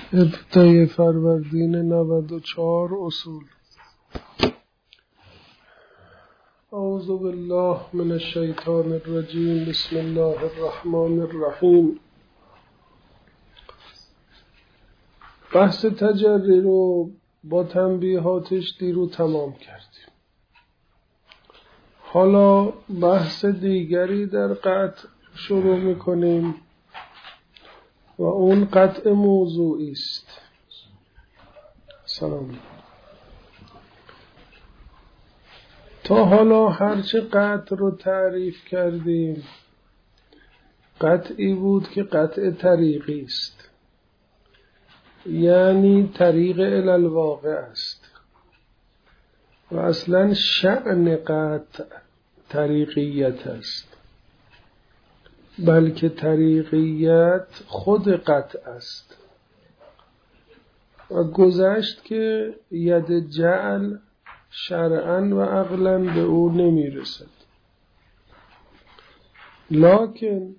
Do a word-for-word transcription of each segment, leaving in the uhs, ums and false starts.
ابتدای فروردین نود و چهار اصول. اعوذ بالله من الشیطان الرجیم. بسم الله الرحمن الرحیم. بحث تجری رو با تنبیهاتش دیرو تمام کردیم. حالا بحث دیگری در قطع شروع میکنیم و اون قطع موضوعی است. سلام. تا حالا هرچه قطع رو تعریف کردیم قطعی بود که قطع طریقی است، یعنی طریق الی الواقع است و اصلا شأن قطع طریقیت است، بلکه طریقیت خود قطع است. و گذشت که ید جعل شرعاً و عقلاً به او نمی رسد، لکن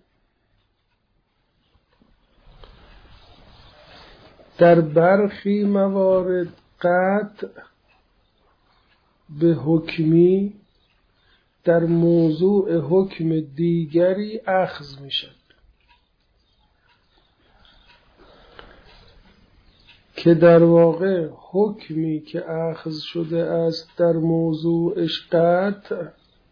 در برخی موارد قطع به حکمی در موضوع حکم دیگری اخذ می شد که در واقع حکمی که اخذ شده است در موضوعش قطع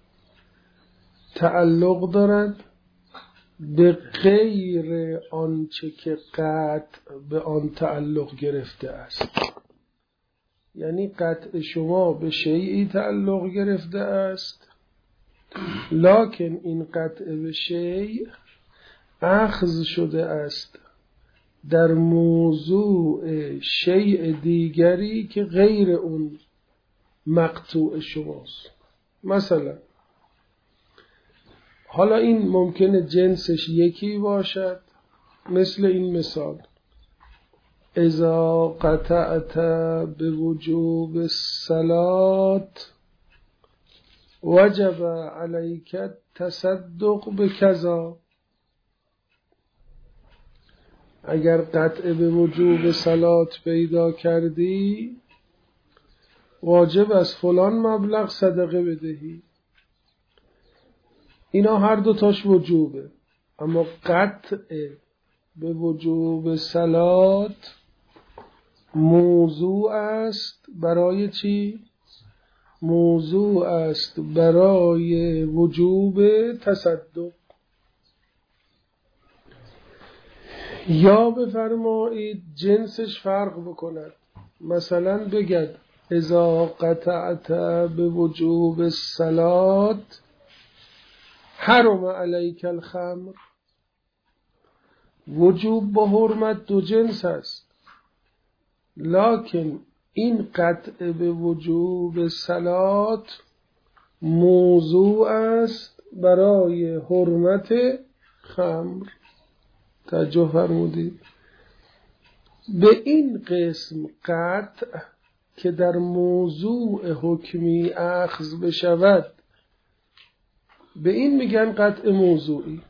تعلق دارد به غیر آنچه که قطع به آن تعلق گرفته است. یعنی قطع شما به شیئی تعلق گرفته است، لکن این قطع به شیء اخذ شده است در موضوع شیء دیگری که غیر اون مقطوع شماست. مثلا حالا این ممکنه جنسش یکی باشد، مثل این مثال: اذا قطعت به وجوب الصلاة وجب علیک تصدق به کذا. اگر قطع به وجوب صلات پیدا کردی واجب از فلان مبلغ صدقه بدهی. اینا هر دو تاش وجوبه، اما قطع به وجوب صلات موضوع است برای چی؟ موضوع است برای وجوب تصدق. یا بفرمایید جنسش فرق بکند، مثلا بگد اذا قطعت به وجوب الصلاة حرم علیک الخمر. وجوب با حرمت دو جنس است، لکن این قطع به وجوب صلات موضوع است برای حرمت خمر. توجه فرمودید؟ به این قسم قطع که در موضوع حکمی اخذ بشود به این میگن قطع موضوعی.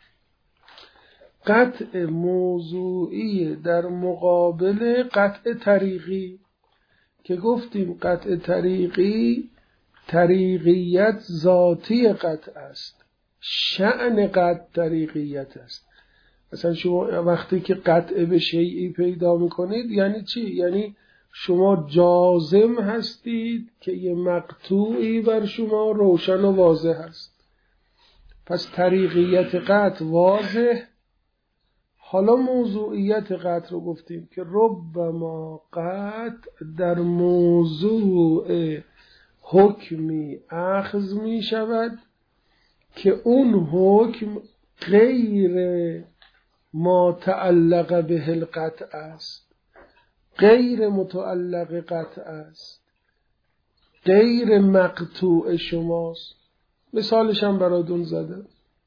قطع موضوعی در مقابل قطع طریقی که گفتیم قطع طریقی طریقیت ذاتی قطع است، شأن قطع طریقیت است. مثلا شما وقتی که قطع به شیئی پیدا میکنید یعنی چی؟ یعنی شما جازم هستید که یه مقطوعی بر شما روشن و واضح است، پس طریقیت قطع واضح. حالا موضوعیت قطع رو گفتیم که ربما قطع در موضوع حکمی اخذ می شود که اون حکم غیر ما تعلق به القطع است، غیر متعلق قطع است، غیر مقطوع شماست. مثالش هم براتون زده.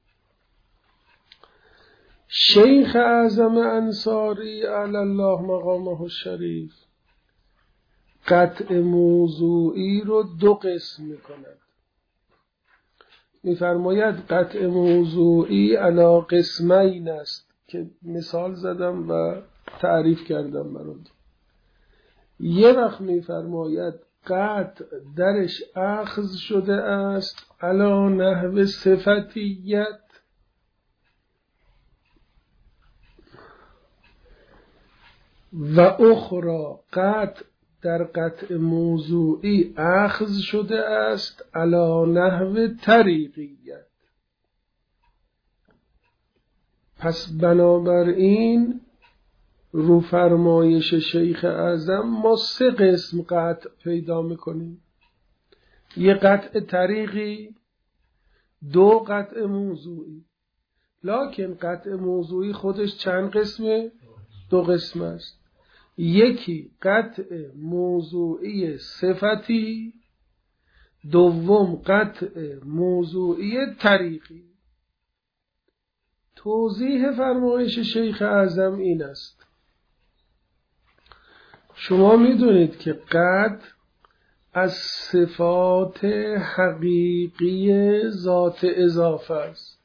شیخ اعظم انصاری علی الله مقامه الشریف قطع موضوعی رو دو قسم میکند. میفرماید قطع موضوعی علی قسمین است که مثال زدم و تعریف کردم براتون. یه وقت میفرماید قطع درش اخذ شده است علی نحو صفتیت، و اخرى قطع در قطع موضوعی اخذ شده است علی نحو طریقیت. پس بنابراین رو فرمایش شیخ اعظم ما سه قسم قطع پیدا میکنیم: یه قطع طریقی، دو قطع موضوعی. لکن قطع موضوعی خودش چند قسمه؟ دو قسم است. یکی قطع موضوعی صفتی، دوم قطع موضوعی طریقی. توضیح فرمایش شیخ اعظم این است: شما میدونید که قطع از صفات حقیقی ذات اضافه است.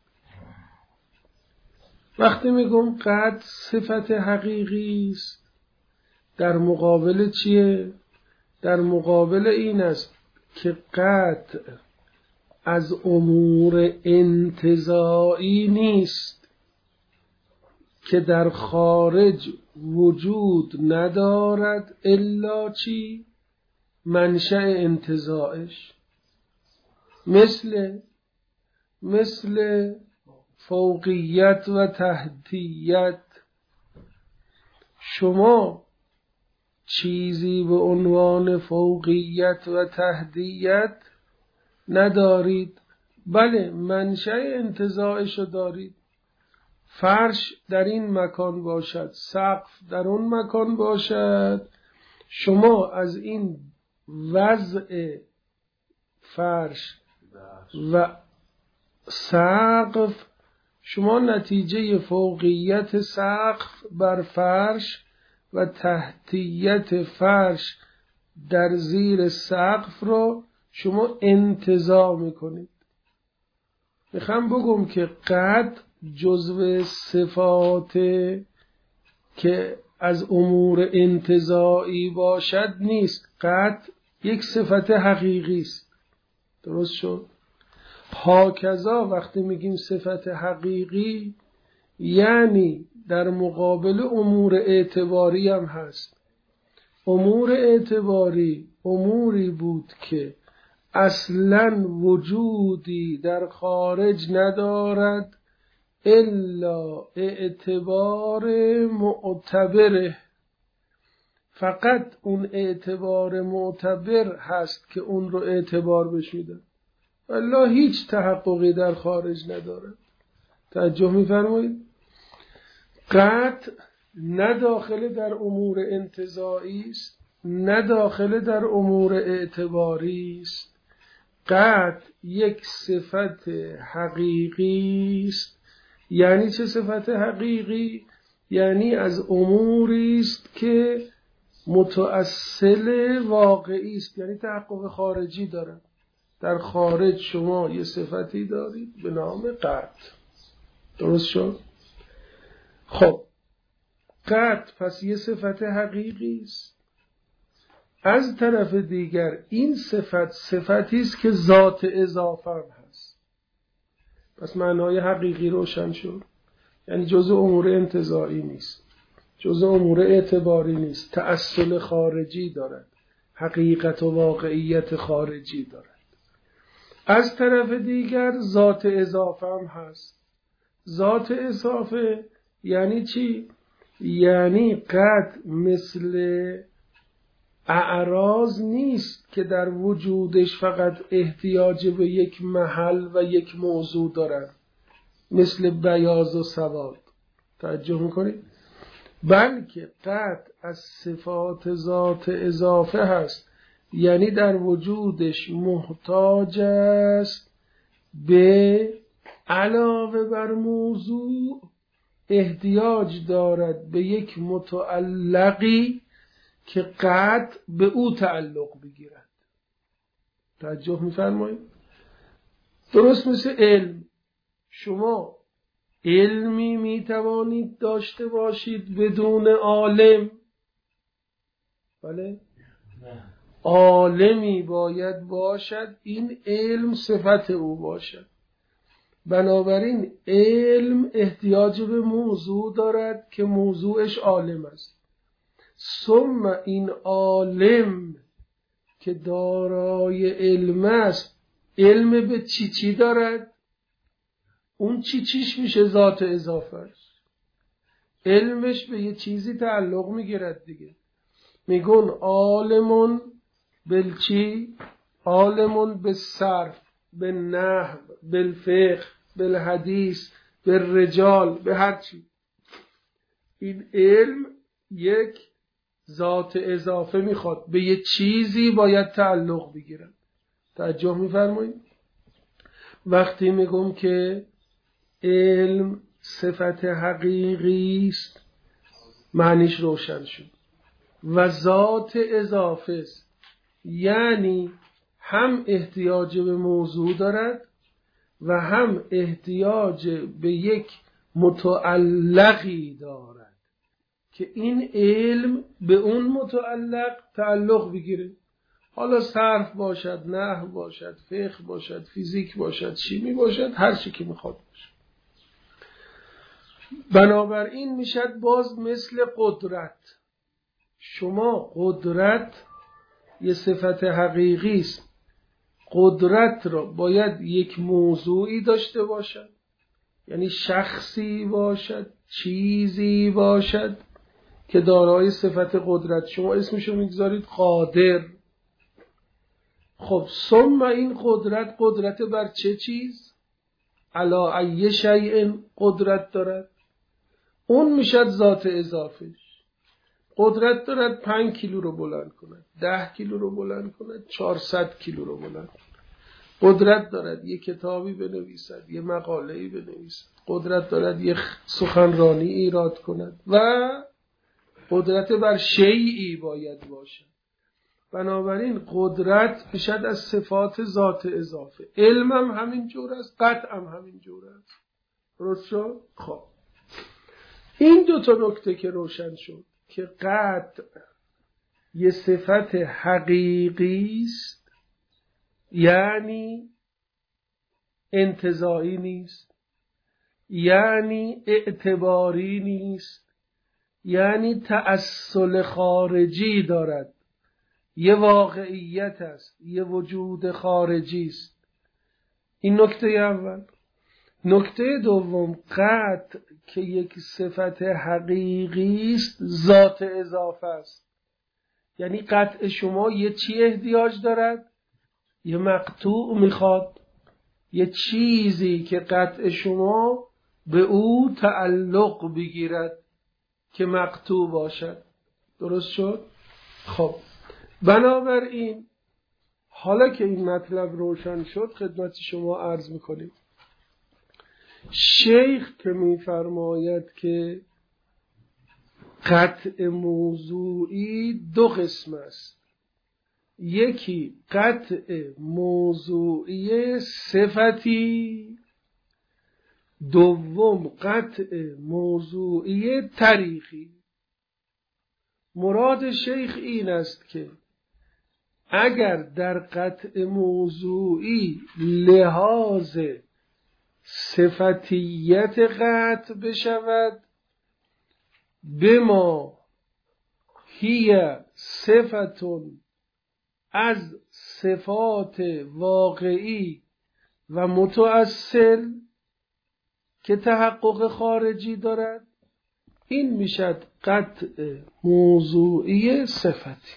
وقتی میگم قطع صفت حقیقی است، در مقابل چیه؟ در مقابل این است که قطع از امور انتزاعی نیست که در خارج وجود ندارد الا چی؟ منشأ انتزاعش. مثل مثل فوقیت و تحتیت. شما چیزی به عنوان فوقیت و تحتیت ندارید، بله منشأ انتزاعشو دارید. فرش در این مکان باشد، سقف در اون مکان باشد، شما از این وضع فرش و سقف شما نتیجه فوقیت سقف بر فرش و تحتیت فرش در زیر سقف رو شما انتزاع میکنید. میخوام بگم که قطع جزو صفات که از امور انتزاعی باشد نیست. قطع یک صفت حقیقی است. درست شد؟ هاکذا وقتی میگیم صفت حقیقی یعنی در مقابل امور اعتباری هم هست. امور اعتباری اموری بود که اصلا وجودی در خارج ندارد الا اعتبار معتبره. فقط اون اعتبار معتبر هست که اون رو اعتبار بهش میدن، والله هیچ تحققی در خارج ندارد. توجه میفرمایید؟ قطع نه داخل در امور انتزاعی است، نه داخل در امور اعتباری است. قطع یک صفت حقیقی است. یعنی چه صفت حقیقی؟ یعنی از اموری است که متأصل واقعی است، یعنی تحقق خارجی دارد. در خارج شما یه صفتی دارید به نام قطع. درست شد؟ خب قطع پس یه صفت حقیقی است. از طرف دیگر این صفت صفتی است که ذات اضافه هست. پس معنای حقیقی روشن شد. یعنی جزء امور انتزاعی نیست، جزء امور اعتباری نیست، تأصل خارجی دارد، حقیقت و واقعیت خارجی دارد. از طرف دیگر ذات اضافه هم هست. ذات اضافه یعنی چی؟ یعنی قطع مثل اعراض نیست که در وجودش فقط احتیاج به یک محل و یک موضوع دارد، مثل بیاض و سواد. توجه میکنید؟ بلکه قطع از صفات ذات اضافه هست، یعنی در وجودش محتاج است به علاوه بر موضوع احتیاج دارد به یک متعلقی که قطع به او تعلق بگیرد. توجه میفرمایید؟ درست مثل علم. شما علمی می توانید داشته باشید بدون عالم. بله؟ عالمی باید باشد، این علم صفت او باشد. بنابراین علم احتیاج به موضوع دارد که موضوعش عالم است. ثم این عالم که دارای علم است، علم به چی چی دارد؟ اون چی چیش میشه ذات اضافهش. علمش به یه چیزی تعلق میگیرد دیگه. میگن عالمون بالچی؟ عالمون به صرف، به نحو، بالفقه، بالحدیث، بالرجال، به هر چی. این علم یک ذات اضافه میخواد، به یه چیزی باید تعلق بگیرد. توجه میفرمایید؟ وقتی میگم که علم صفت حقیقی است، معنیش روشن شد. و ذات اضافه است، یعنی هم احتیاج به موضوع دارد و هم احتیاج به یک متعلقی دارد که این علم به اون متعلق تعلق بگیره. حالا صرف باشد، نحو باشد، فقه باشد، فیزیک باشد، شیمی باشد، هر چی که میخواد باشد. بنابراین میشد باز مثل قدرت. شما قدرت یه صفت حقیقی است. قدرت را باید یک موضوعی داشته باشد، یعنی شخصی باشد، چیزی باشد که دارای صفت قدرت. شما اسمشو میگذارید قادر. خب ثم این قدرت، قدرت بر چه چیز؟ علی ای شیء قدرت دارد. اون میشد ذات اضافهش. قدرت دارد پنج کیلو رو بلند کند، ده کیلو رو بلند کند، چهارصد کیلو رو بلند کند. قدرت دارد یک کتابی بنویسد، یک مقاله‌ای بنویسد. قدرت دارد یک سخنرانی ایراد کند و قدرت بر شیئی باید باشد. بنابراین قدرت بشد از صفات ذات اضافه. علم هم همین جور است، قطع هم همین جور است. درست شد؟ خب این دو تا نکته که روشن شد که قطع یه صفت حقیقی است، یعنی انتزاعی نیست، یعنی اعتباری نیست، یعنی تأصل خارجی دارد، یه واقعیت است، یه وجود خارجی است. این نکته اول. نکته دوم، قطع که یک صفت حقیقی است، ذات اضافه است. یعنی قطع شما یه چی احتیاج دارد؟ یه مقطوع میخواد، یه چیزی که قطع شما به او تعلق بگیرد که مقطوع باشد. درست شد؟ خب بنابراین حالا که این مطلب روشن شد خدمت شما عرض میکنیم. شیخ که میفرماید که قطع موضوعی دو قسم است. یکی قطع موضوعی صفتی، دوم قطع موضوعی طریقی. مراد شیخ این است که اگر در قطع موضوعی لحاظ صفتیت قطع بشود، بما هی صفتون از صفات واقعی و متأصل که تحقق خارجی دارد، این میشد قطع موضوعی صفتی.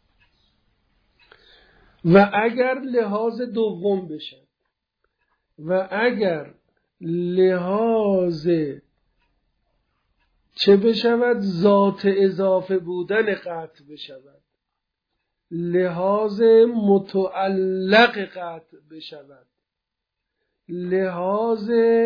و اگر لحاظ دوم بشد و اگر لحاظ چه بشود؟ ذات اضافه بودن قطع بشود، لحاظ متعلق قطع بشود، لحاظ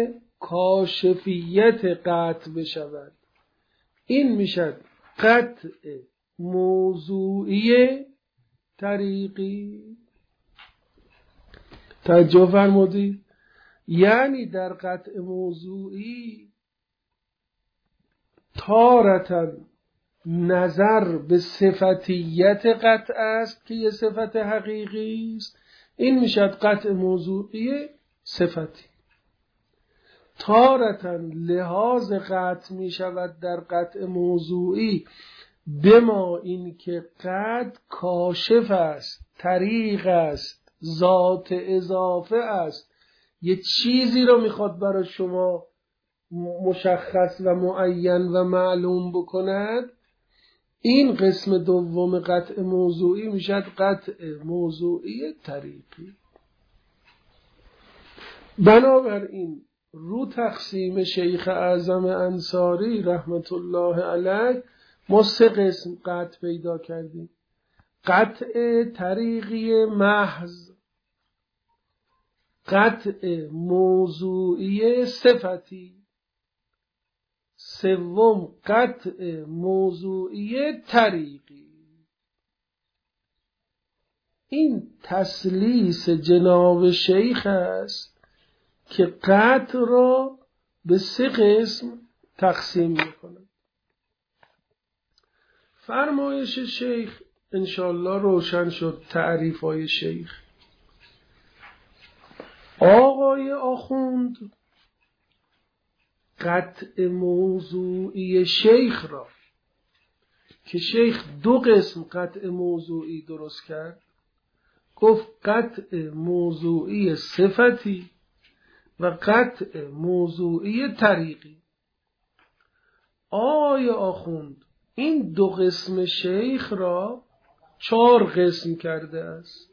کاشفیت قطع بشود، این میشد قطع موضوعی طریقی. توجه فرمودید؟ یعنی در قطع موضوعی تارتاً نظر به صفتیت قطع است که یه صفت حقیقی است، این میشد قطع موضوعی صفتی. تارتاً لحاظ قطع میشود در قطع موضوعی بما این که قطع کاشف است، طریق است، ذات اضافه است، یه چیزی رو میخواد برای شما مشخص و معین و معلوم بکند. این قسم دوم قطع موضوعی میشد قطع موضوعی طریقی. بنابراین رو تقسیم شیخ اعظم انصاری رحمت الله علیه ما سه قسم قطع پیدا کردیم: قطع طریقی محض، قطع موضوعی صفتی، سوم قطع موضوعی طریقی. این تسلیس جناب شیخ است که قطع را به سه قسم تقسیم می‌کند. فرمایش شیخ انشاءالله روشن شد. تعریفای شیخ. آقای آخوند قطع موضوعی شیخ را که شیخ دو قسم قطع موضوعی درست کرد، گفت قطع موضوعی صفتی و قطع موضوعی طریقی. آقای آخوند این دو قسم شیخ را چهار قسم کرده است.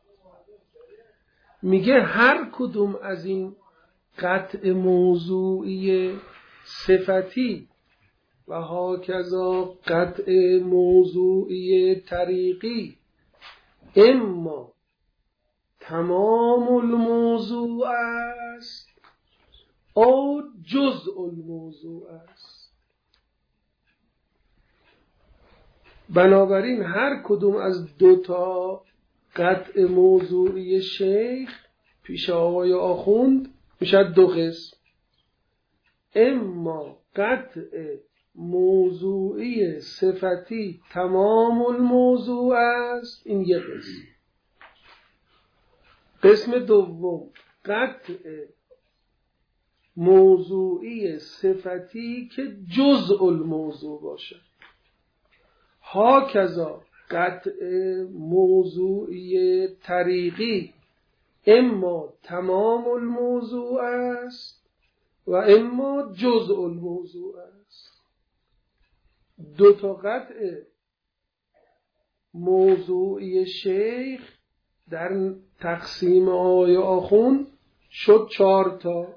میگه هر کدوم از این قطع موضوعی صفتی و هاکذا قطع موضوعی طریقی اما تمام الموضوع است او جزء الموضوع است. بنابراین هر کدوم از دوتا قطع موضوعی شیخ پیش آقای آخوند میشد دو قسم: اما قطع موضوعی صفتی تمام الموضوع است، این یک قسم. قسم دوم قطع موضوعی صفتی که جزء الموضوع باشه. هاکذا قطع موضوعی طریقی اما تمام الموضوع است و اما جزء الموضوع است. دو تا قطع موضوعی شیخ در تقسیم آقای آخوند شد چهار تا.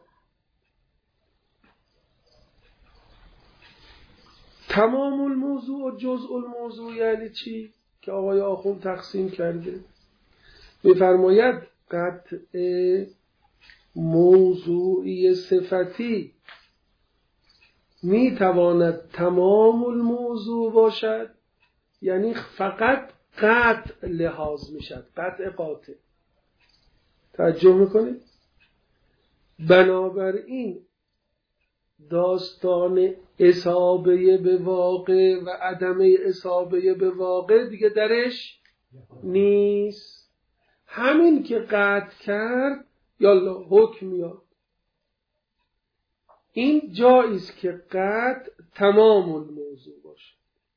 تمام الموضوع و جزء الموضوع یعنی چی که آقای آخوند تقسیم کرده؟ می‌فرماید قطع موضوعی صفتی میتواند تمام الموضوع باشد، یعنی فقط قطع لحاظ میشد، قطع قاطع. توجه میکنید؟ بنابراین داستان اصابه به واقع و عدم اصابه به واقع دیگه درش نیست. همین که قطع کرد یالا حکم میاد. این جاییست که قطع تمام الموضوع باشه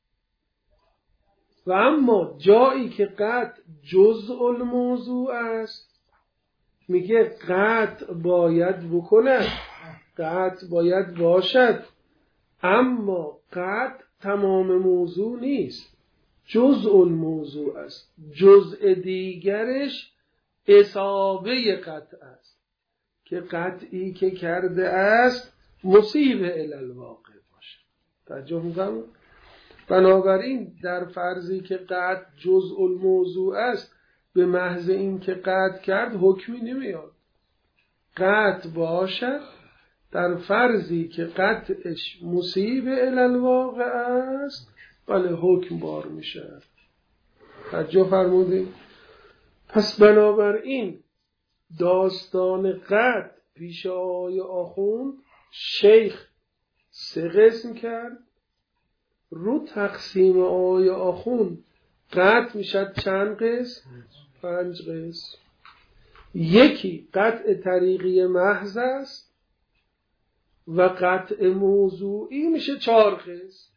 و اما جایی که قطع جزء الموضوع است میگه قطع باید بکنه، قطع باید باشد، اما قطع تمام موضوع نیست، جزء الموضوع است. جزء دیگرش اصابه قطع است که قطعی که کرده است مصیب الی الواقع باشه. توجه می‌کنم؟ بنابراین در فرضی که قطع جزء الموضوع است به محض این که قطع کرد حکمی نمیاد. قطع باشد در فرضی که قطعش مصیب الی الواقع است بله حکم بار میشه. توجه فرمودید؟ پس بنابراین داستان قطع پیش آقای آخوند شیخ سه قسم کرد. رو تقسیم آقای آخوند قطع میشد چند قسم؟ پنج قسم. یکی قطع طریقی محض است و قطع موضوعی میشه چهار قسم.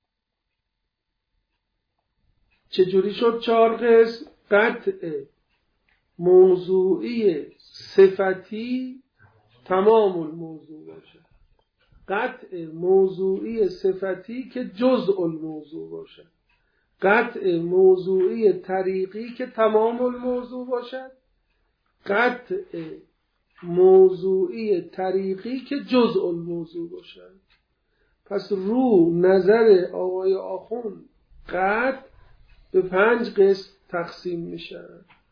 چجوری شد چهار قسم؟ قطع موضوعی صفتی تمام الموضوع باشه، قطع موضوعی صفتی که جزء الموضوع باشه، قطع موضوعی طریقی که تمام الموضوع باشد، قطع موضوعی طریقی که جزء الموضوع باشد. پس رو نظر آقای آخوند قطع به پنج قسم تقسیم میشه.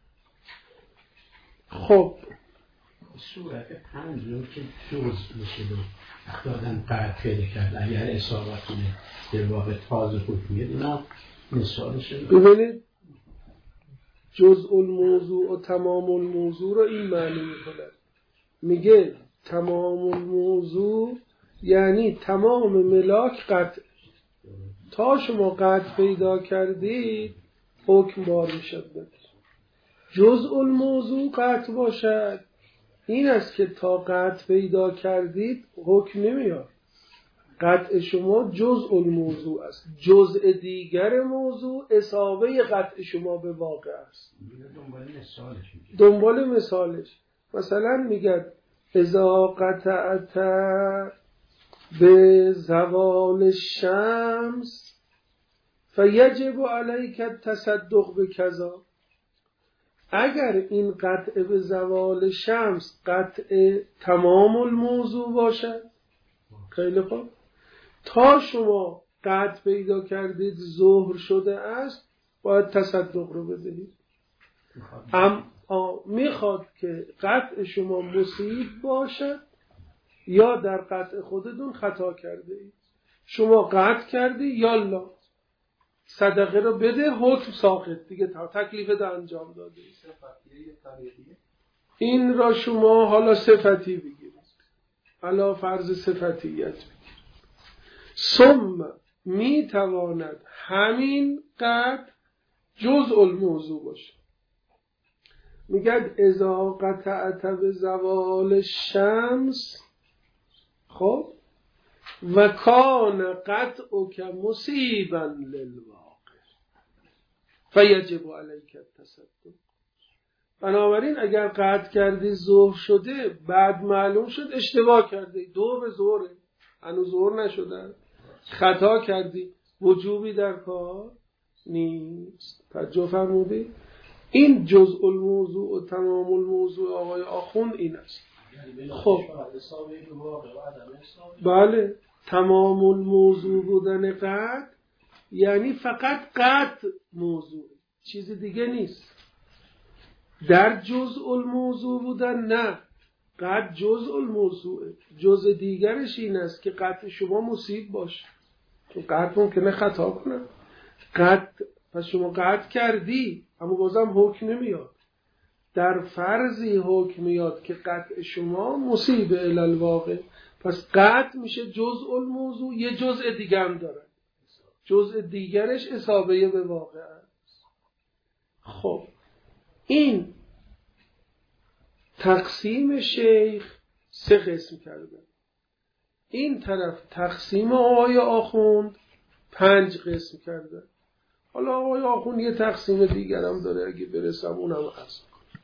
خب صورت پنج رو که جز میشه رو دادن قطع پیدا کرد اگر اصابتونه در واقع تازه حکمیه اینا مثالش رو ببینید جزء الموضوع و تمام الموضوع رو این معنی میکنه. میگه تمام الموضوع یعنی تمام ملاک قطع. تا شما قطع پیدا کردید حکم بار میشد. جزء الموضوع قطع باشد این است که تا قطع پیدا کردید حکم نمیاد. قطع شما جزء الموضوع است، جزء دیگر موضوع اصابه قطع شما به واقع است. دنبال مثالش میگه دنبال مثالش مثلا میگه اذا قطعت به زوال الشمس فیجب علیک التصدق بکذا. اگر این قطع به زوال شمس قطع تمام الموضوع باشد، خیلی خوب، تا شما قطع پیدا کردید ظهر شده است باید تصدق رو بدهید. اما میخواد که قطع شما مصیب باشد یا در قطع خودتون خطا کرده اید. شما قطع کردی یالا صدقه رو بده، حکم ساقط دیگه، تکلیف رو انجام داده. این را شما حالا صفتی بگیرید، حالا فرض صفتیت بگیرید. ثم می تواند همین قطع جزء الموضوع باشه. میگه اذا قطعت به زوال الشمس، خب و کان قطعک مصیبا للواقع فیجب علیک التصدق. بنابراین اگر قطع کردی ظهر شده بعد معلوم شد اشتباه کردی، دو به ظهره هنوز ظهر نشدن، خطا کردی، وجوبی در کار نیست. توجه فرمودی؟ این جزء الموضوع و تمام الموضوع آقای آخوند این است. خب بله، تمام الموضوع بودن قطع یعنی فقط قطع موضوع، چیز دیگه نیست. در جزء الموضوع بودن نه، قطع جزء الموضوع، جزء دیگرش این است که قطع شما مصیب باشه، چون قطع ممکنه خطا کنه. قطع پس شما قطع کردی اما بازم حکم نمیاد. در فرضی حکم میاد که قطع شما مصیب الی الواقع، پس قطع میشه جزء الموضوع، یه جزء دیگر هم داره، جزء دیگرش اصابه به واقع است. خب این تقسیم شیخ سه قسم کرده. این طرف تقسیم آقای آخوند پنج قسم کرده. حالا آقای آخوند یه تقسیم دیگر هم داره، اگه برسم اونم هست.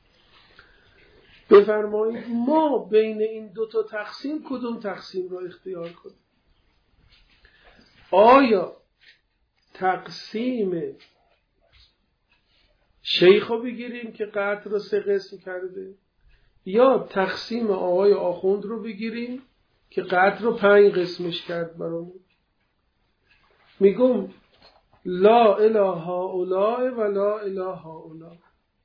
بفرمایید ما بین این دو تا تقسیم کدوم تقسیم رو اختیار کنیم؟ آیا تقسیم شیخ رو بگیریم که قطع رو سه قسم کرده، یا تقسیم آقای آخوند رو بگیریم که قطع رو پنج قسمش کرد برامون؟ میگم لا اله هؤلاء و لا اله هؤلاء.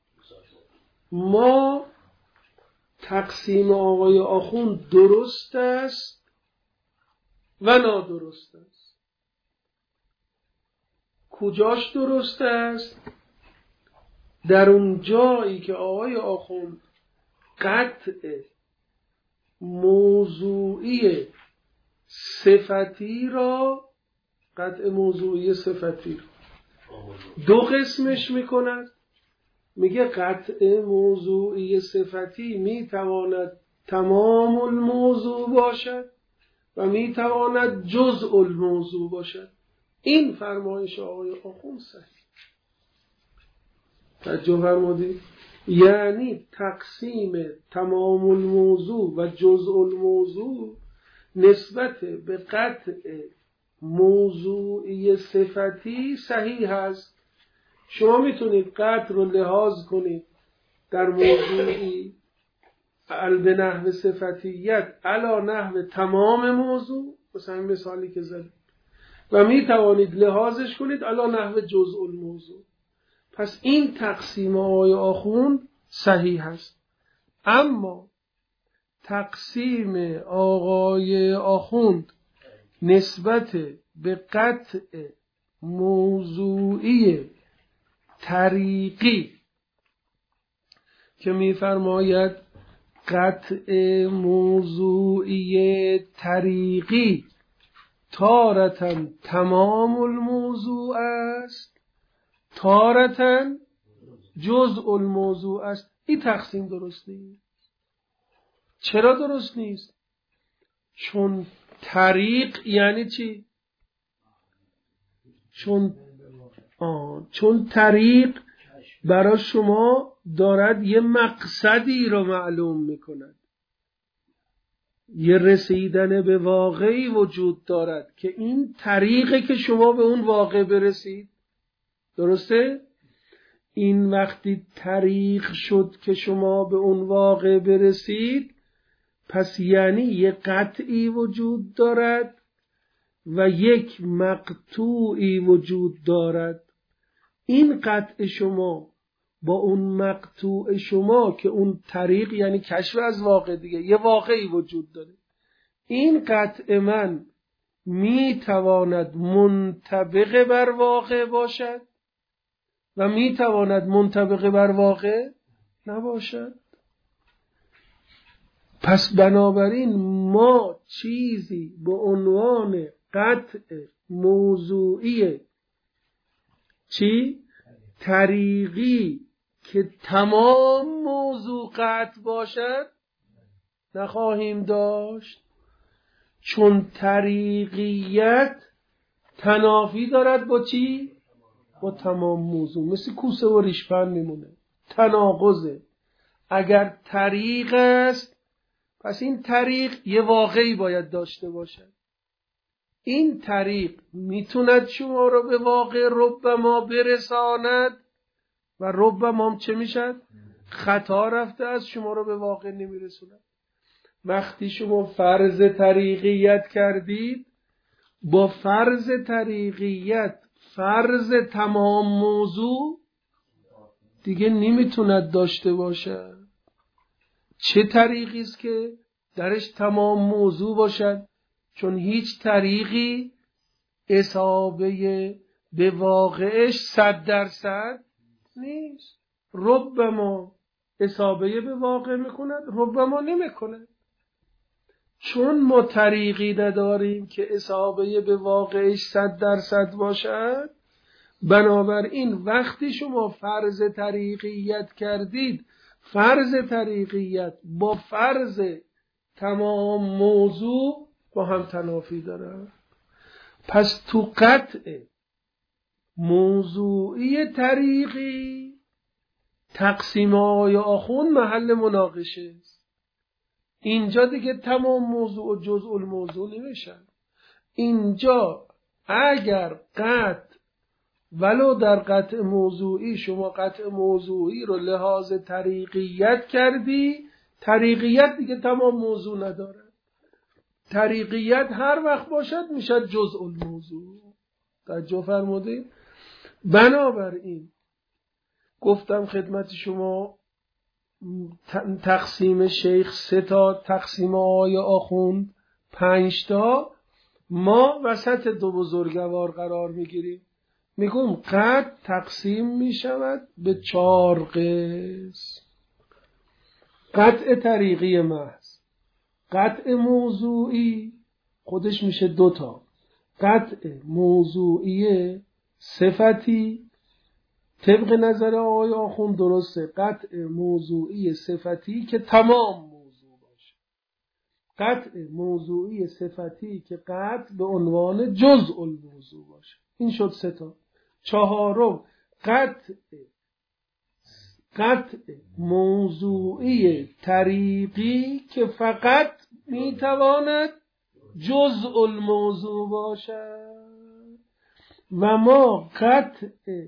ما تقسیم آقای آخوند درست است و نادرست است. کجاش درست است؟ در اون جایی که آقای آخوند قطع موضوعی صفتی را قطع موضوعی صفتی را دو قسمش میکند. میگه قطع موضوعی صفتی میتواند تمام الموضوع باشد و میتواند جزء الموضوع باشد. این فرمایش آقای آخوند صحیح. توجه فرمودید؟ یعنی تقسیم تمام الموضوع و جزء الموضوع نسبت به قطع موضوعی صفتی صحیح هست. شما میتونید قطع رو لحاظ کنید در موضوعی به نحو صفتیت علا نحو تمام موضوع، مثلا این مثالی که زدید، و میتوانید لحاظش کنید علا نحو جزء الموضوع. پس این تقسیم آقای آخوند صحیح هست. اما تقسیم آقای آخوند نسبت به قطع موضوعی طریقی که می‌فرماید قطع موضوعی طریقی تارةً تمام الموضوع است، تارةً جزء الموضوع است، این تقسیم درست نیست. چرا درست نیست؟ چون طریق یعنی چی؟ چون آه. چون طریق برای شما دارد یه مقصدی رو معلوم میکند، یه رسیدن به واقعی وجود دارد که این طریقه که شما به اون واقع برسید. درسته؟ این وقتی طریق شد که شما به اون واقع برسید، پس یعنی یه قطعی وجود دارد و یک مقطوعی وجود دارد. این قطع شما با اون مقطوع شما که اون طریق یعنی کشف از واقع دیگه، یه واقعی وجود داره. این قطع من میتواند منطبق بر واقع باشد و میتواند منطبق بر واقع نباشد. پس بنابراین ما چیزی به عنوان قطع موضوعی چی؟ طریقی که تمام موضوع قطع باشد نخواهیم داشت، چون طریقیت تنافی دارد با چی؟ با تمام موضوع. مثل کوسه و ریشپند میمونه، تناقضه. اگر طریق است پس این طریق یه واقعی باید داشته باشد. این طریق میتوند شما رو به واقع ربما برساند و ربما هم چه میشد؟ خطا رفته از شما رو به واقع نمیرسوند. وقتی شما فرض طریقیت کردید، با فرض طریقیت فرض تمام موضوع دیگه نمیتوند داشته باشد. چه طریقی است که درش تمام موضوع باشد؟ چون هیچ طریقی اصابه به واقعش صد درصد نیست. ربما اصابه به واقع میکند، ربما نمیکند. چون ما طریقی نداریم که اصابه به واقعش صد درصد باشد، بنابراین وقتی شما فرض طریقیت کردید، فرض طریقیت با فرض تمام موضوع با هم تنافی دارن. پس تو قطع موضوعی طریقی تقسیم آقای آخوند محل مناقشه است. اینجا دیگه تمام موضوع و جزء الموضوع نمیشن. اینجا اگر قطع ولو در قطع موضوعی شما قطع موضوعی رو لحاظ طریقیت کردی، طریقیت دیگه تمام موضوع نداره. طریقیت هر وقت باشد میشد جزء الموضوع. توجه فرمودید؟ بنابراین گفتم خدمت شما تقسیم شیخ سه تا، تقسیم آقای آخوند پنج تا. ما وسط دو بزرگوار قرار میگیریم. میگم قطع تقسیم میشود به چهار قسم. قطع طریقی محض، قطع موضوعی خودش میشه دوتا. قطع موضوعی صفتی طبق نظر آقای آخوند درسته، قطع موضوعی صفتی که تمام موضوع باشه، قطع موضوعی صفتی که قطع به عنوان جزء الموضوع باشه. این شد سه تا. چهارم قطع قطع موضوعی طریقی که فقط میتواند جزء الموضوع باشد و ما قطع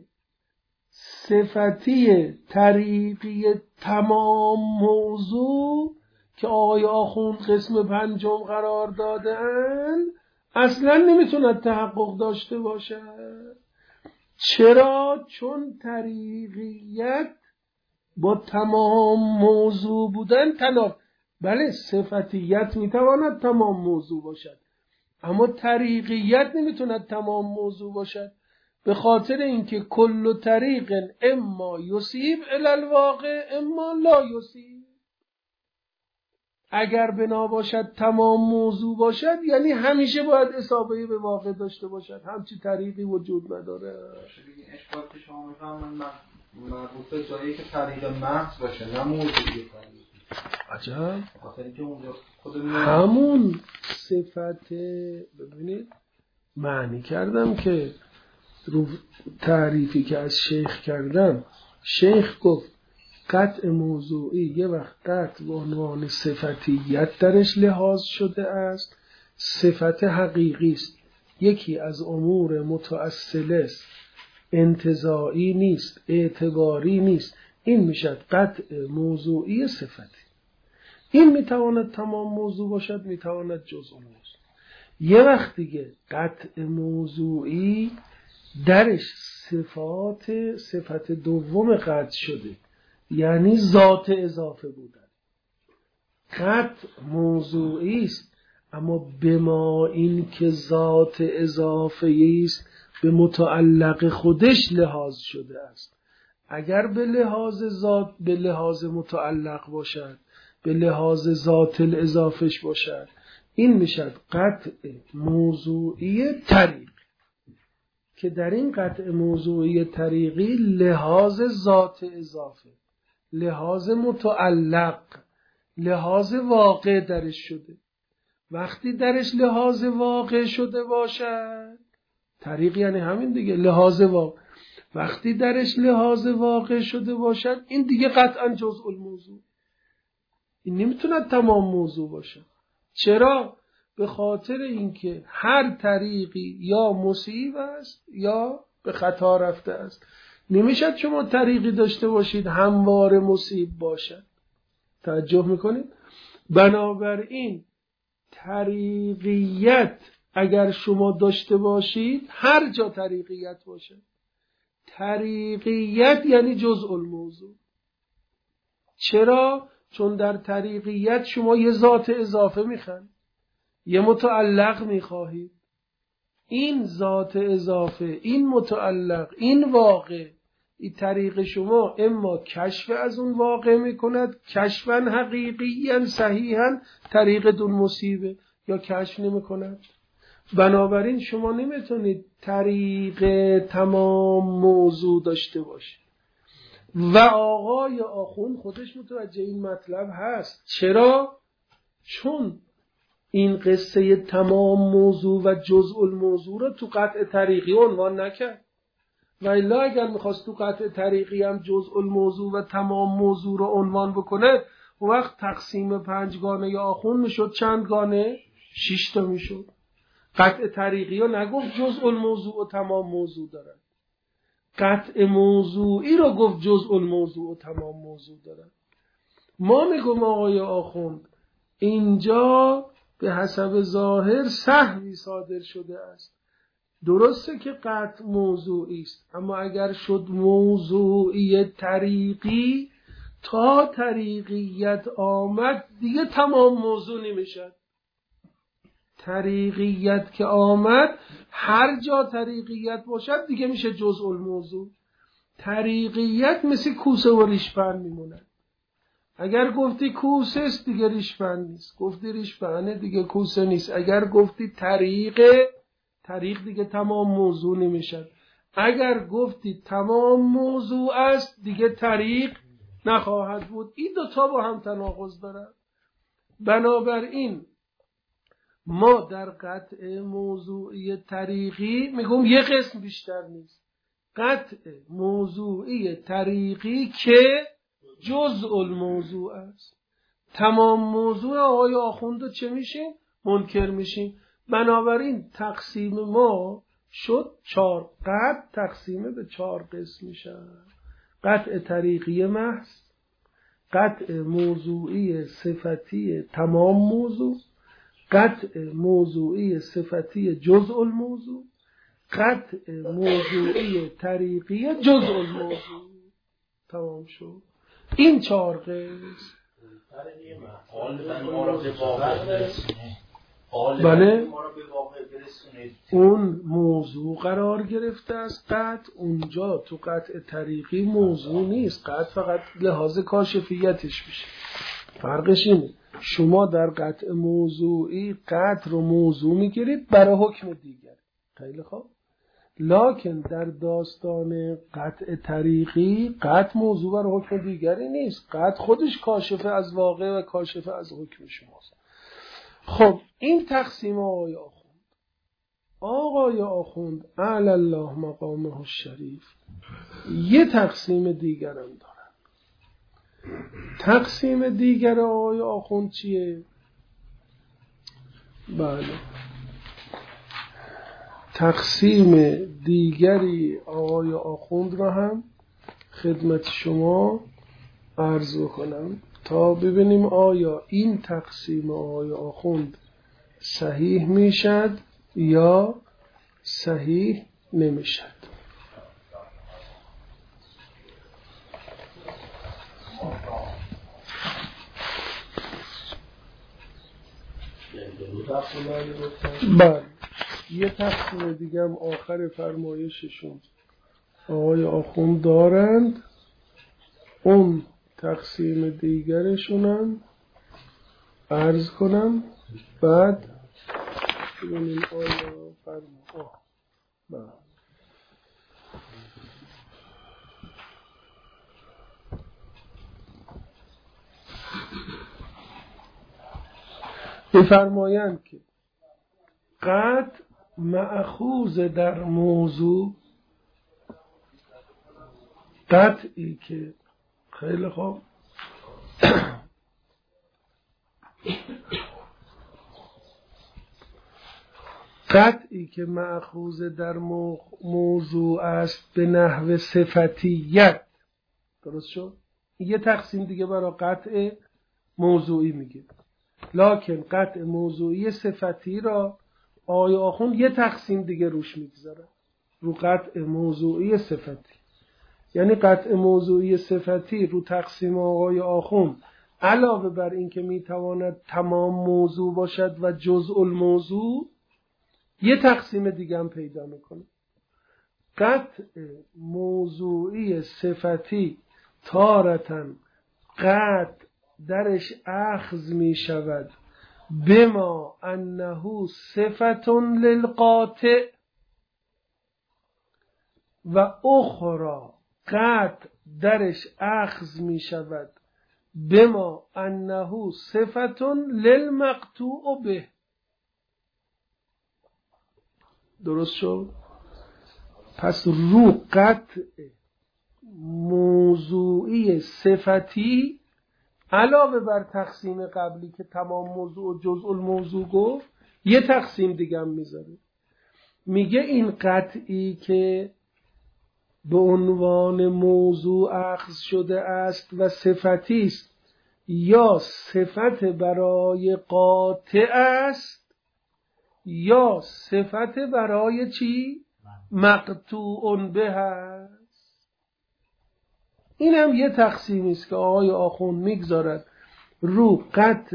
صفتی طریقی تمام موضوع که آقای آخوند قسم پنجم قرار دادن اصلا نمیتوند تحقق داشته باشد. چرا؟ چون طریقیت با تمام موضوع بودن تناف. بله صفتیت میتواند تمام موضوع باشد اما طریقیت نمیتوند تمام موضوع باشد، به خاطر اینکه کل طریق اما یصیب الی الواقع اما لا یصیب. اگر بنا باشد تمام موضوع باشد یعنی همیشه باید اصابه به واقع داشته باشد، همچی طریقی وجود نداره. اشکال که شما میفهمن مربوطه جایی که طریق محض باشه نه موضوعی. عجب. خاطر اینکه اونجا همون صفت ببینید معنی کردم که رو تعریفی که از شیخ کردم، شیخ گفت قطع موضوعی یه وقت قطع به عنوان صفتیت درش لحاظ شده است، صفت حقیقی است، یکی از امور متأصله است، انتزاعی نیست، اعتباری نیست، این میشد قطع موضوعی صفتی. این میتواند تمام موضوع باشد، میتواند جزء موضوع. یه وقت دیگه قطع موضوعی درش صفات صفت دوم قطع شده، یعنی ذات اضافه بودن. قطع موضوعی است اما بما این که ذات اضافه است به متعلق خودش لحاظ شده است. اگر به لحاظ ذات به لحاظ متعلق باشد، به لحاظ ذات الاضافش باشد، این میشد قطع موضوعی طریق که در این قطع موضوعی طریقی لحاظ ذات اضافه، لحاظ متعلق، لحاظ واقع درش شده. وقتی درش لحاظ واقع شده باشد، طریق یعنی همین دیگه، لحاظ واقع. وقتی درش لحاظ واقع شده باشد این دیگه قطعا جزء الموضوع، این نمیتونه تمام موضوع باشه. چرا؟ به خاطر اینکه هر طریقی یا مصیب است یا به خطا رفته است. نمیشد شما طریقی داشته باشید همواره مصیب باشد. توجه میکنید؟ بنابراین طریقیت اگر شما داشته باشید هر جا طریقیت باشه، طریقیت یعنی جزء الموضوع. چرا؟ چون در طریقیت شما یه ذات اضافه میخواید، یه متعلق میخواهید. این ذات اضافه، این متعلق، این واقع، این طریق شما اما کشف از اون واقع میکند، کشفاً حقیقیاً صحیحاً طریق دون مصیبه، یا کشف نمیکند. بنابراین شما نمیتونید طریق تمام موضوع داشته باشید. و آقای آخوند خودش متوجه این مطلب هست. چرا؟ چون این قصه تمام موضوع و جزء الموضوع رو تو قطع طریقی عنوان نکرد. و الا اگر میخواست تو قطع طریقی هم جزء الموضوع و تمام موضوع رو عنوان بکنه، وقت تقسیم پنجگانه یا آخوند میشد چند گانه؟ شش تا میشد. قطع طریقی رو نگفت جزء الموضوع و تمام موضوع دارن، قطع موضوعی رو گفت جزء الموضوع و تمام موضوع دارن. ما میگم آقای آخوند اینجا به حسب ظاهر سهوی صادر شده است. درسته که قطع موضوعی است، اما اگر شد موضوعی طریقی، تا طریقیت آمد دیگه تمام موضوع نمیشد. طریقیت که آمد هر جا طریقیت باشد دیگه میشه جزء الموضوع. طریقیت مثل کوسه و ریشپند میمونه. اگر گفتی کوسه است دیگه ریشفند نیست، گفتی ریشفنده دیگه کوسه نیست. اگر گفتی طریقه، طریق دیگه تمام موضوع نمیشد. اگر گفتی تمام موضوع است دیگه طریق نخواهد بود. این دوتا با هم تناقض دارن. بنابراین ما در قطع موضوعی طریقی میگم یه قسم بیشتر نیست. قطع موضوعی طریقی که جزء الموضوع است. تمام موضوع آقای آخوند چه میشیم؟ منکر میشیم. بنابراین تقسیم ما شد چهار. قطع تقسیم به چهار قسم میشه. قطع طریقی محض، قطع موضوعی صفتی تمام موضوع، قطع موضوعی صفتی جزء الموضوع، قطع موضوعی طریقی جزء الموضوع. تمام شد. این چهار قسم. بله، اون موضوع قرار گرفته است. قطع اونجا تو قطع طریقی موضوع نیست، قطع فقط لحاظ کاشفیتش میشه. فرقش اینه شما در قطع موضوعی قطع رو موضوع میگیرید برای حکم دیگر. خیلی خوب. لکن در داستان قطع طریقی قطع موضوع برای حکم دیگری نیست. قطع خودش کاشفه از واقع و کاشفه از حکم شماست. خب این تقسیم آقای آخوند. آقای آخوند اعلی الله مقامه الشریف یه تقسیم دیگرم دارن. تقسیم دیگر آقای آخوند چیه؟ بله، تقسیم دیگری آقای آخوند را هم خدمت شما عرض کنم تا ببینیم آیا این تقسیم آقای آخوند صحیح میشد یا صحیح نمیشد. بله، یه تقسیم دیگه هم آخر فرمایششون آقای آخوند دارند. اون تقسیم دیگرشون هم عرض کنم بعد ببینیم آیا فرما. بله، بفرمایند که قطع مأخوذ در موضوع، قطعی که خیلی خوب قطعی که مأخوذ در موضوع است به نحو صفتیت. درست شد؟ یه تقسیم دیگه برای قطع موضوعی میگه. لکن قطع موضوعی صفتی را آقای آخوند یه تقسیم دیگه روش میگذاره، رو قطع موضوعی صفتی. یعنی قطع موضوعی صفتی رو تقسیم آقای آخوند علاوه بر این که میتواند تمام موضوع باشد و جزء الموضوع، یه تقسیم دیگه هم پیدا میکنه. قطع موضوعی صفتی تارتن قطع درش اخذ می شود بما انه صفتون للقاطع و اخرى قطع درش اخذ می شود بما انه صفتون للمقطوع به. درست شد؟ پس رو قطع موضوعی صفتی علاوه بر تقسیم قبلی که تمام موضوع و جزء الموضوع گفت، یه تقسیم دیگه هم میذاره. میگه این قطعی که به عنوان موضوع اخذ شده است و صفتی است، یا صفت برای قاطع است یا صفت برای چی؟ مقطوع به است. این هم یه تقسیمی است که آقای آخوند میگذارد رو قطع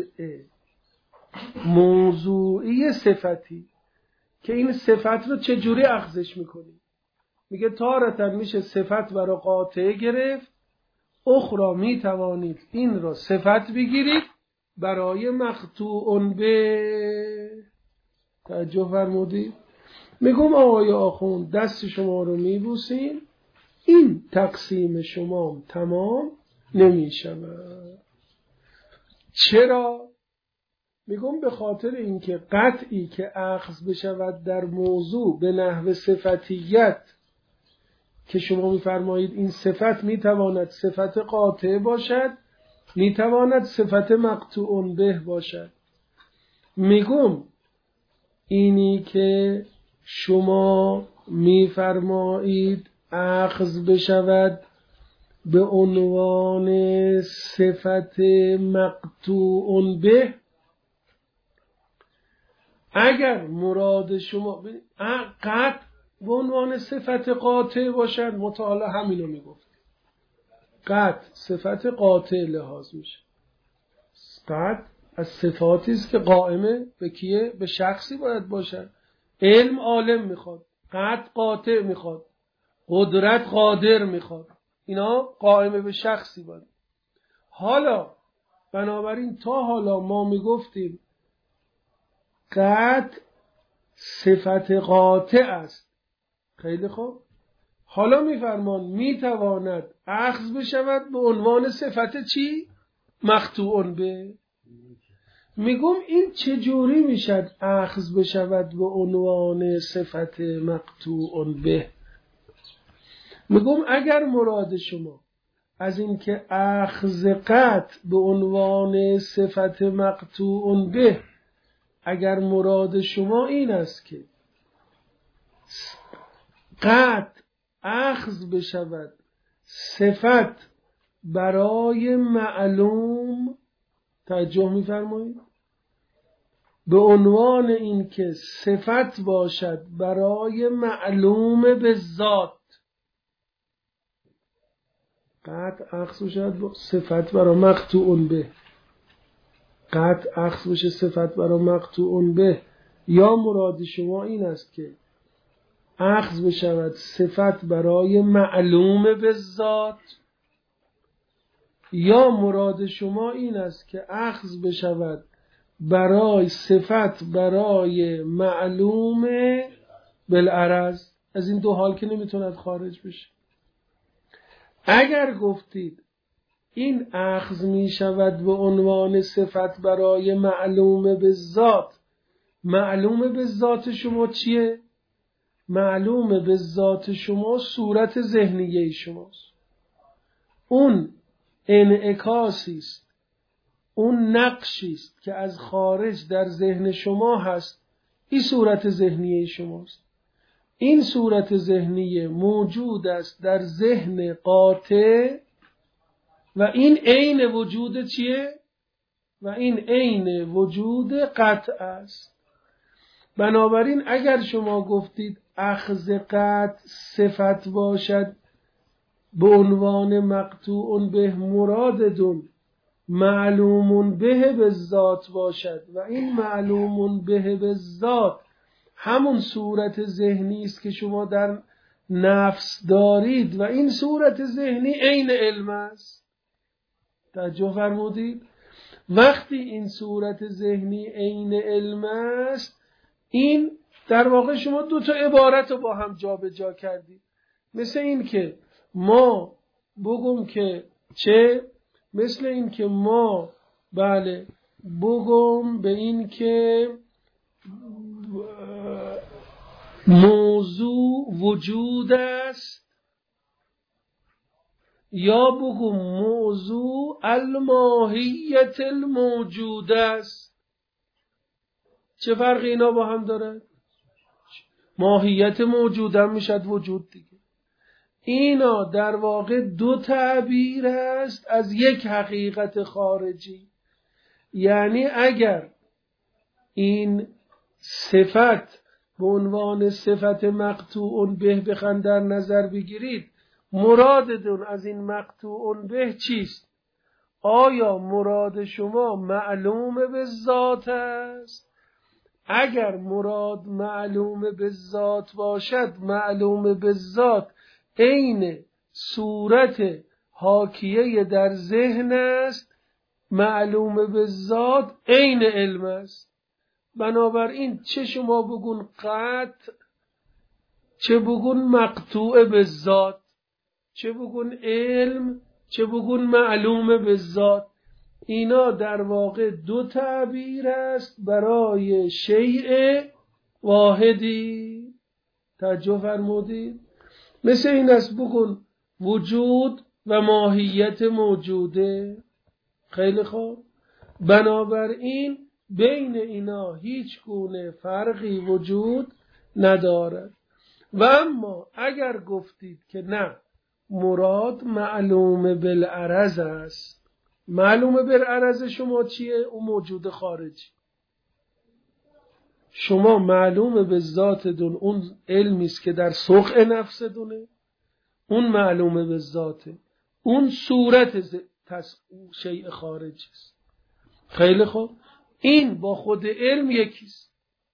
موضوعی صفتی که این صفت رو چجوری اخذش میکنی. میگه تارتن میشه صفت برای قاطع گرفت، اخرى می توانید این را صفت بگیرید برای مقطوع به. توجه فرمودید؟ میگم آقای آخوند دست شما رو میبوسیم، این تقسیم شما تمام نمیشود. چرا؟ میگم به خاطر اینکه قطعی که اخذ بشود در موضوع به نحو صفتیت که شما میفرمایید این صفت میتواند صفت قاطع باشد، میتواند صفت مقطوع به باشد. میگم اینی که شما میفرمایید اخذ بشود به عنوان صفت مقطوع به، اگر مراد شما قطع به عنوان صفت قاطع باشد، مطالعه همینو میگفت، قطع صفت قاطع لحاظ میشه. قطع از صفاتی است که قائمه به کیه؟ به شخصی باید باشد. علم عالم میخواد، قطع قاطع میخواد، قدرت قادر میخواد، اینا قائمه به شخصی باید. حالا بنابراین تا حالا ما میگفتیم قطع صفت قاطع است. خیلی خوب، حالا میفرمان میتواند اخذ بشود به عنوان صفت چی؟ مقطوع به. میگم این چجوری میشد اخذ بشود به عنوان صفت مقطوع به؟ میگم اگر مراد شما از این که اخذ قطع به عنوان صفت مقطوع به، اگر مراد شما این است که قطع اخذ بشود صفت برای معلوم، توجه می‌فرمایید، به عنوان این که صفت باشد برای معلوم به ذات، قطع اخذ بشود صفت برای مقطوع به، قطع اخذ بشه صفت برای مقطوع به، یا مراد شما این است که اخذ بشود صفت برای معلوم به ذات، یا مراد شما این است که اخذ بشود برای صفت برای معلوم بالعرض. از این دو حال که نمیتوند خارج بشه. اگر گفتید این اخذ می شود به عنوان صفت برای معلوم به ذات، معلوم به ذات شما چیه؟ معلوم به ذات شما صورت ذهنیه شماست، اون انعکاسی است، اون نقشی است که از خارج در ذهن شما هست، این صورت ذهنیه شماست. این صورت ذهنیه موجود است در ذهن قاطع و این عین وجود چیه؟ و این عین وجود قطع است. بنابراین اگر شما گفتید اخذ قطع صفت باشد به عنوان مقطوع به، مرادتون معلوم به به ذات باشد و این معلوم به به ذات همون صورت ذهنی است که شما در نفس دارید و این صورت ذهنی عین علم است. توجه فرمودید؟ وقتی این صورت ذهنی عین علم است، این در واقع شما دو تا عبارت رو با هم جا به جا کردید. مثل این که ما بگم که چه؟ مثل این که ما بله بگم به این که موضوع وجود است، یا بگم موضوع الماهیت الموجود است. چه فرقی اینا با هم داره؟ ماهیت موجود هم میشد وجود دیگه. اینا در واقع دو تعبیر است از یک حقیقت خارجی. یعنی اگر این صفت به عنوان صفت مقطوع به بخواید در نظر بگیرید، مرادتون از این مقطوع به چیست؟ آیا مراد شما معلوم به ذات است؟ اگر مراد معلوم به ذات باشد، معلوم به ذات عین صورت حاکیه در ذهن است، معلوم به ذات عین علم است. بنابراین چه شما بگون قطع، چه بگون مقطوع به ذات، چه بگون علم، چه بگون معلوم به ذات، اینا در واقع دو تعبیر است برای شیء واحدی. توجه فرمودید؟ مثل این است بگون وجود و ماهیت موجوده. خیلی خوب. بنابراین بین اینا هیچ گونه فرقی وجود ندارد. و اما اگر گفتید که نه، مراد معلوم بالعرض است، معلوم بالعرض شما چیه؟ اون موجود خارجی. شما معلوم به ذاتتون اون علمی است که در سقع نفستونه، اون معلومه به ذاته، اون صورت شیء خارجی است. خیلی خوب. این با خود علم یکیست.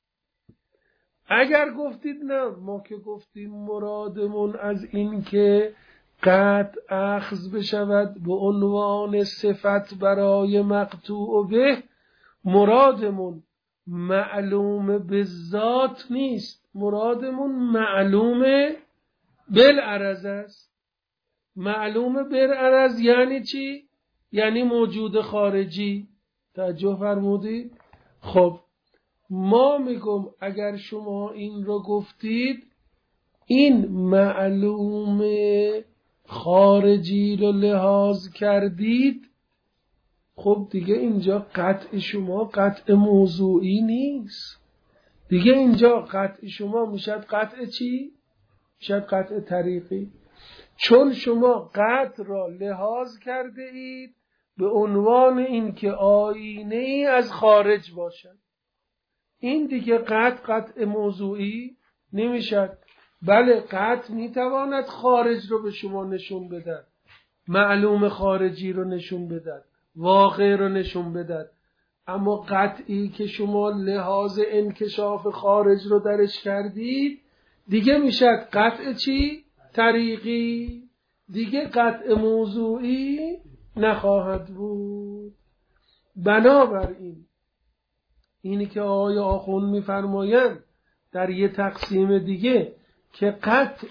اگر گفتید نه، ما که گفتیم مرادمون از این که قطع اخذ بشود به عنوان صفت برای مقطوع به، مرادمون معلوم به ذات نیست، مرادمون معلوم بالعرض است. معلوم بالعرض یعنی چی؟ یعنی موجود خارجی. توجه فرمودید؟ خب ما میگم اگر شما این رو گفتید، این معلوم خارجی رو لحاظ کردید، خب دیگه اینجا قطع شما قطع موضوعی نیست. دیگه اینجا قطع شما میشد قطع چی؟ میشد قطع طریقی. چون شما قطع را لحاظ کرده اید به عنوان این که آینه ای از خارج باشد. این دیگه قطع قطع موضوعی نمیشد. بله قطع میتواند خارج رو به شما نشون بدد، معلوم خارجی رو نشون بدد، واقع رو نشون بدد، اما قطعی که شما لحاظ انکشاف خارج رو درش کردید دیگه میشد قطع چی؟ طریقی. دیگه قطع موضوعی نخواهد بود. بنابراین اینی که آقای آخوند میفرمایند در یه تقسیم دیگه که قطع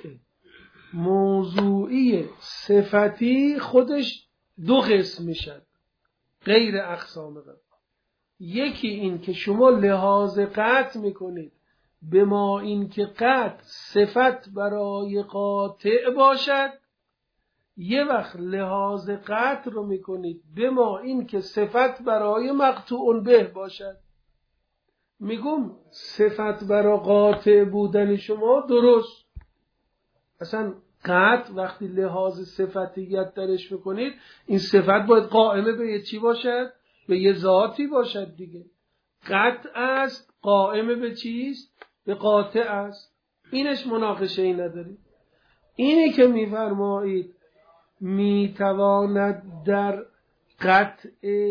موضوعی صفتی خودش دو قسم میشد غیر اقسام قبل. یکی این که شما لحاظ قطع میکنید به ما این که قطع صفت برای قاطع باشد، یه وقت لحاظ قطع رو میکنید به ما این که صفت برای مقطوع به باشد. میگم صفت برای قاطع بودن شما درست. اصلا قطع وقتی لحاظ صفتیت درش میکنید، این صفت باید قائمه به یه چی باشد؟ به یه ذاتی باشد دیگه. قطع است، قائمه به چیست؟ به قاطع است. اینش مناقشه ای نداری. اینی که میفرمایید میتواند در قطع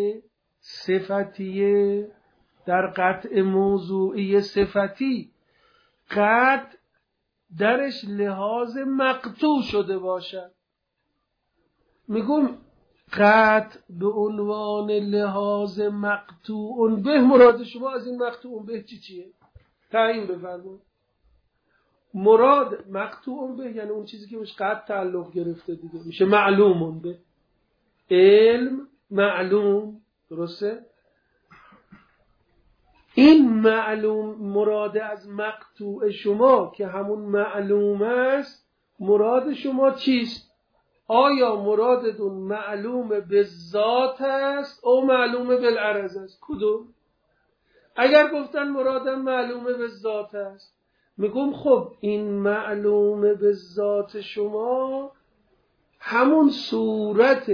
صفتیه، در قطع موضوعی صفتی، قطع درش لحاظ مقطوع شده باشد. میگم قطع به عنوان لحاظ مقطوع به، مراد شما از این مقطوع به چی چیه؟ تعیین بفرمایید. مراد مقطوع به یعنی اون چیزی که بهش قطع تعلق گرفته دیگه میشه معلوم به. علم معلوم، درسته؟ این معلوم مراد از مقطوع شما که همون معلوم است، مراد شما چیست؟ آیا مرادتون معلوم به ذات است او معلوم بالعرض است؟ کدوم؟ اگر گفتن مرادم معلوم به ذات است، میگم خب این معلوم به ذات شما همون صورت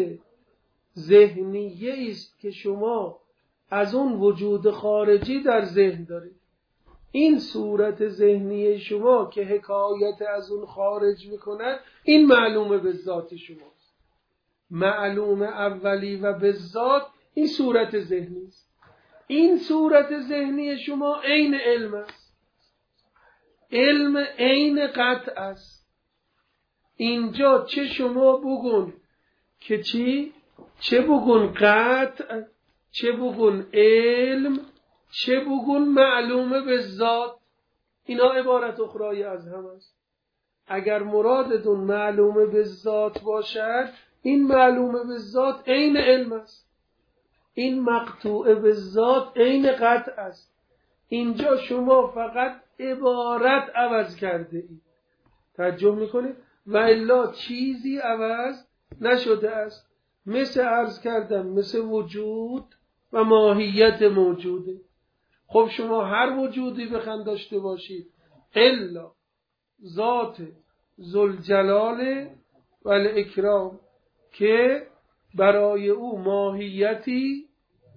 ذهنیه است که شما از اون وجود خارجی در ذهن دارید. این صورت ذهنی شما که حکایت از اون خارج میکند، این معلومه به ذات شماست. معلوم اولی و به ذات این صورت ذهنی است. این صورت ذهنی شما عین علم است. علم عین قطع است. اینجا چه شما بگون که چی؟ چه بگون قطع، چه بگون علم، چه بگون معلومه به ذات. اینا عبارت اخرای از هم است. اگر مرادتون معلومه به ذات باشد، این معلومه به ذات عین علم است، این مقطوع به ذات عین قطع است. اینجا شما فقط عبارت عوض کرده اید. توجه میکنید؟ و الا چیزی عوض نشده است. مثل عرض کردم، مثل وجود و ماهیت موجوده. خب شما هر وجودی بخواید داشته باشید الا ذات ذوالجلال و الاکرام که برای او ماهیتی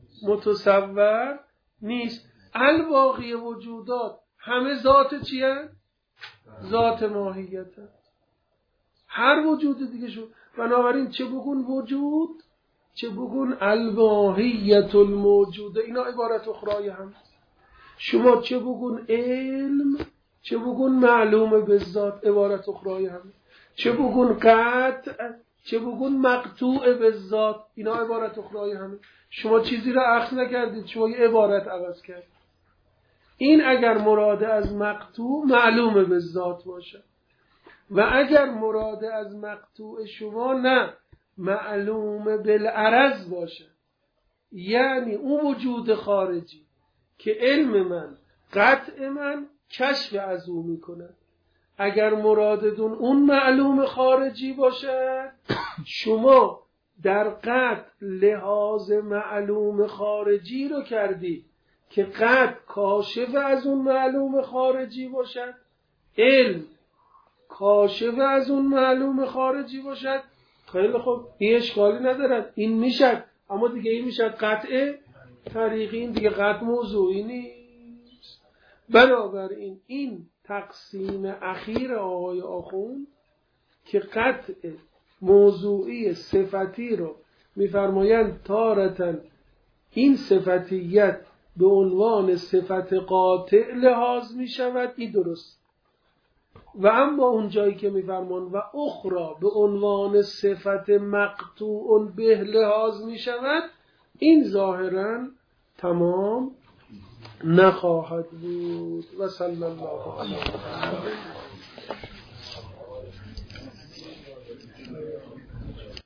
متصور نیست. الباقی وجودات همه ذات چی هست؟ ذات ماهیت هست. هر وجود دیگه شو. بنابراین چه بگون وجود، چه بگون الماهیت الموجوده، اینا عبارت اخرای هم. شما چه بگون علم، چه بگون معلومه به ذات، عبارت اخرای هم. چه بگون قطع، چه بگون مقطوع به ذات، اینا عبارت اخرای هم. شما چیزی را اخذ نکردید، شما یه عبارت عوض کردید. این اگر مراد از مقطوع معلومه به ذات باشه، و اگر مراد از مقطوع شما نه معلومه بالعرض باشه، یعنی اون وجود خارجی که علم من، قطع من کشف از او میکنه. اگر مرادتون اون معلوم خارجی باشه، شما در قطع لحاظ معلوم خارجی رو کردی که قطع کاشف از اون معلوم خارجی باشد، علم کاشف از اون معلوم خارجی باشد. خیلی خوب، این اشکالی ندارد، این میشد. اما دیگه این میشد قطع طریقی، این دیگه قطع موضوعی نیست. بنابراین این تقسیم اخیر آقای آخوند که قطع موضوعی صفتی رو میفرمایند تارتن این صفتیت به عنوان صفت قاطع لحاظ می شود، این درست. و اما اون جایی که میفرمان و اخرى به عنوان صفت مقطوع به لحاظ می شود، این ظاهرا تمام نخواهد بود. و صلی الله علیه و سلم.